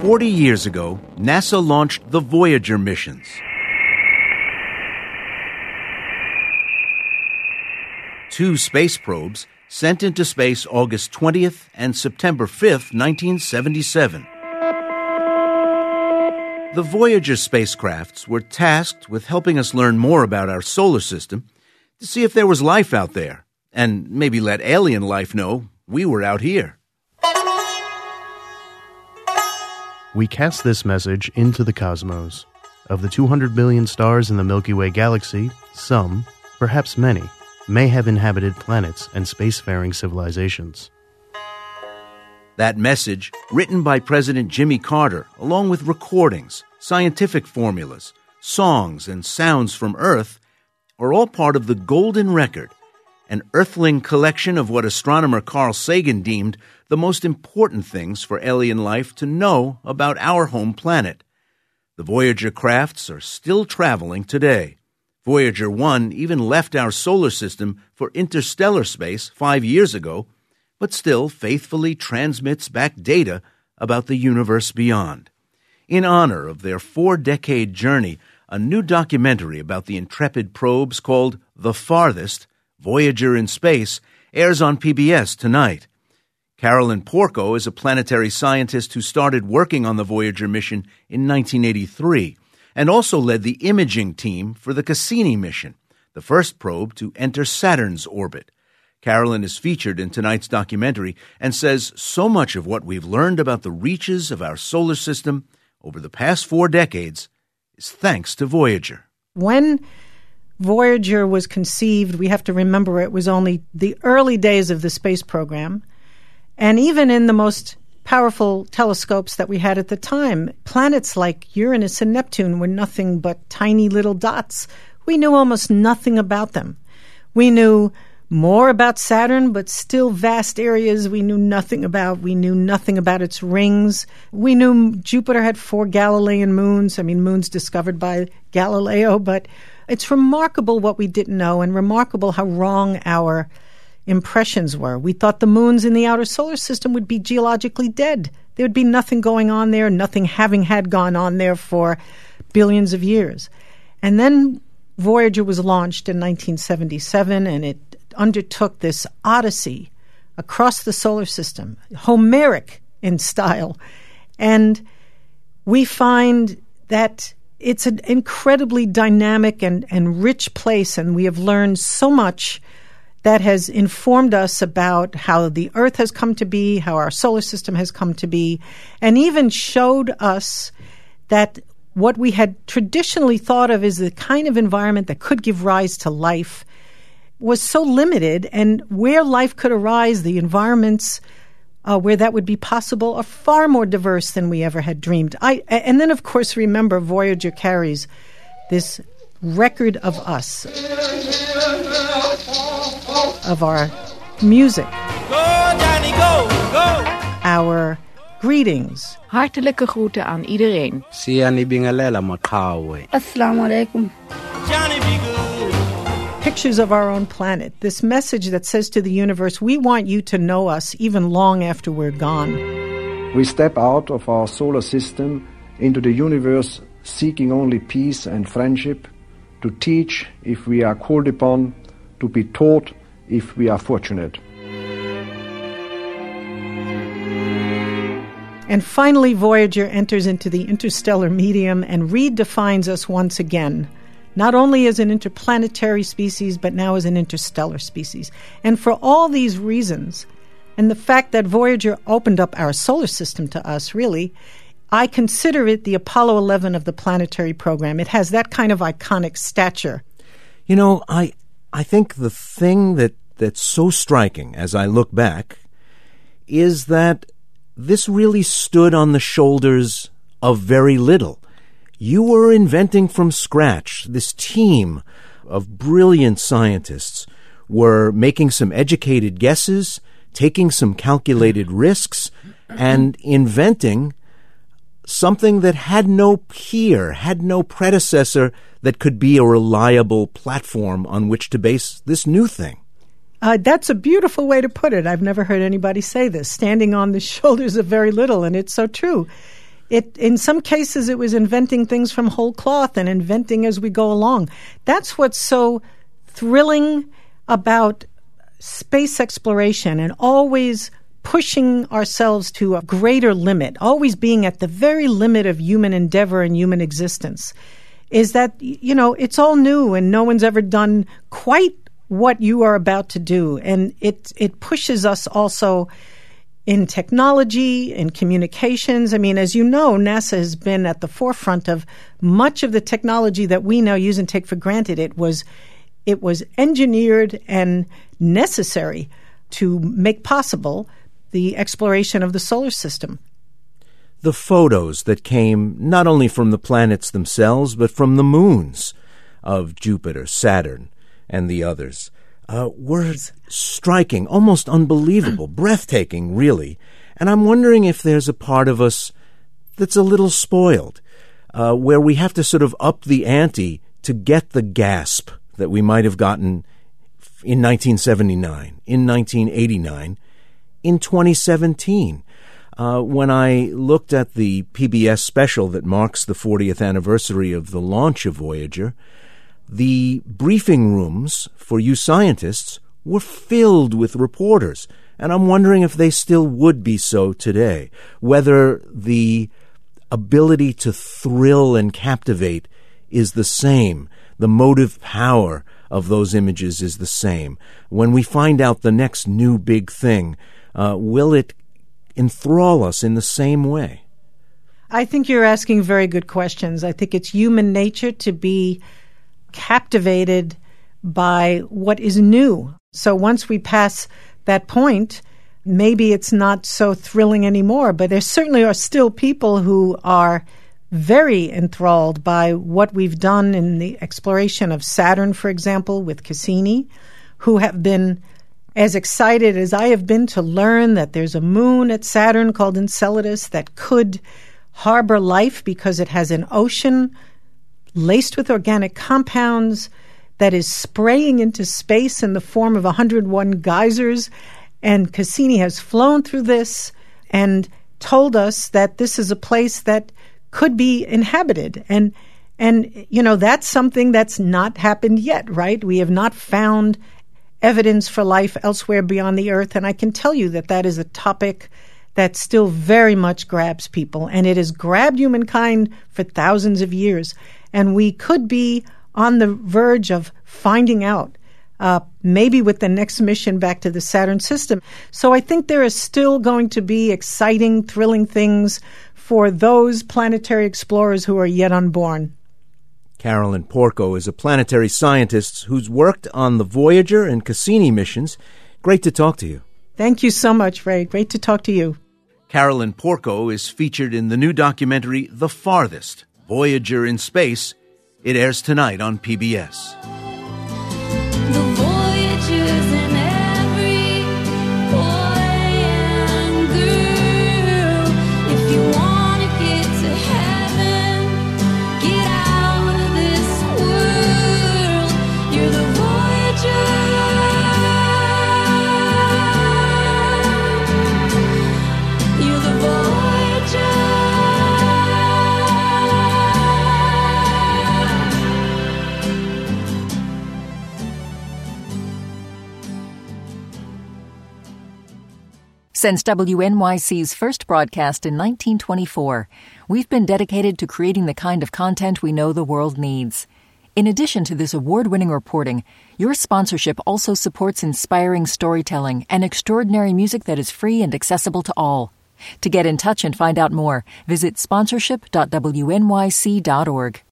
40 years ago, NASA launched the Voyager missions. Two space probes sent into space August 20th and September 5th, 1977. The Voyager spacecrafts were tasked with helping us learn more about our solar system to see if there was life out there, and maybe let alien life know we were out here. We cast this message into the cosmos. Of the 200 billion stars in the Milky Way galaxy, some, perhaps many, may have inhabited planets and spacefaring civilizations. That message, written by President Jimmy Carter, along with recordings, scientific formulas, songs, and sounds from Earth, are all part of the Golden Record, an Earthling collection of what astronomer Carl Sagan deemed the most important things for alien life to know about our home planet. The Voyager crafts are still traveling today. Voyager 1 even left our solar system for interstellar space 5 years ago, but still faithfully transmits back data about the universe beyond. In honor of their 4-decade journey, a new documentary about the intrepid probes called The Farthest, Voyager in Space, airs on PBS tonight. Carolyn Porco is a planetary scientist who started working on the Voyager mission in 1983 and also led the imaging team for the Cassini mission, the first probe to enter Saturn's orbit. Carolyn is featured in tonight's documentary and says so much of what we've learned about the reaches of our solar system over the past 4 decades is thanks to Voyager. When Voyager was conceived, we have to remember it was only the early days of the space program. And even in the most powerful telescopes that we had at the time, planets like Uranus and Neptune were nothing but tiny little dots. We knew almost nothing about them. We knew more about Saturn, but still vast areas we knew nothing about. We knew nothing about its rings. We knew Jupiter had 4 Galilean moons. Moons discovered by Galileo, but it's remarkable what we didn't know and remarkable how wrong our impressions were. We thought the moons in the outer solar system would be geologically dead. There would be nothing going on there, nothing having had gone on there for billions of years. And then Voyager was launched in 1977, and it undertook this odyssey across the solar system, Homeric in style. And we find that it's an incredibly dynamic and rich place, and we have learned so much that has informed us about how the Earth has come to be, how our solar system has come to be, and even showed us that what we had traditionally thought of as the kind of environment that could give rise to life was so limited, and where life could arise, the environments where that would be possible are far more diverse than we ever had dreamed. And then, of course, remember, Voyager carries this record of us, of our music, Go, Johnny, go, go. our greetings. Hartelijke groeten aan iedereen. Siyanibingelela maqhawe. Assalamu alaikum. Johnny, be good. Pictures of our own planet, this message that says to the universe, we want you to know us even long after we're gone. We step out of our solar system into the universe seeking only peace and friendship, to teach if we are called upon, to be taught if we are fortunate. And finally, Voyager enters into the interstellar medium and redefines us once again, not only as an interplanetary species, but now as an interstellar species. And for all these reasons, and the fact that Voyager opened up our solar system to us, really, I consider it the Apollo 11 of the planetary program. It has that kind of iconic stature. You know, I think the thing that's so striking as I look back is that this really stood on the shoulders of very little. You were inventing from scratch. This team of brilliant scientists were making some educated guesses, taking some calculated risks, and inventing something that had no peer, had no predecessor that could be a reliable platform on which to base this new thing. That's a beautiful way to put it. I've never heard anybody say this, standing on the shoulders of very little, and it's so true. In some cases, it was inventing things from whole cloth and inventing as we go along. That's what's so thrilling about space exploration, and always pushing ourselves to a greater limit, always being at the very limit of human endeavor and human existence, is that, it's all new and no one's ever done quite what you are about to do. And it pushes us also in technology, in communications. I mean, as you know, NASA has been at the forefront of much of the technology that we now use and take for granted. It was engineered and necessary to make possible the exploration of the solar system. The photos that came not only from the planets themselves, but from the moons of Jupiter, Saturn, and the others were striking, almost unbelievable, breathtaking, really. And I'm wondering if there's a part of us that's a little spoiled, where we have to sort of up the ante to get the gasp that we might have gotten in 1979, in 1989, in 2017. When I looked at the PBS special that marks the 40th anniversary of the launch of Voyager, the briefing rooms for you scientists were filled with reporters, and I'm wondering if they still would be so today, whether the ability to thrill and captivate is the same, the motive power of those images is the same. When we find out the next new big thing, will it enthrall us in the same way? I think you're asking very good questions. I think it's human nature to be captivated by what is new. So once we pass that point, maybe it's not so thrilling anymore, but there certainly are still people who are very enthralled by what we've done in the exploration of Saturn, for example, with Cassini, who have been as excited as I have been to learn that there's a moon at Saturn called Enceladus that could harbor life because it has an ocean laced with organic compounds that is spraying into space in the form of 101 geysers. And Cassini has flown through this and told us that this is a place that could be inhabited. And that's something that's not happened yet, right? We have not found evidence for life elsewhere beyond the Earth. And I can tell you that is a topic that still very much grabs people. And it has grabbed humankind for thousands of years. And we could be on the verge of finding out, maybe with the next mission back to the Saturn system. So I think there is still going to be exciting, thrilling things for those planetary explorers who are yet unborn. Carolyn Porco is a planetary scientist who's worked on the Voyager and Cassini missions. Great to talk to you. Thank you so much, Ray. Great to talk to you. Carolyn Porco is featured in the new documentary The Farthest, Voyager in Space. It airs tonight on PBS. The Voyagers in every boy and girl. If you want to get to heaven, get out of this world. You're the Voyager. You're the Voyager. Since WNYC's first broadcast in 1924, we've been dedicated to creating the kind of content we know the world needs. In addition to this award-winning reporting, your sponsorship also supports inspiring storytelling and extraordinary music that is free and accessible to all. To get in touch and find out more, visit sponsorship.wnyc.org.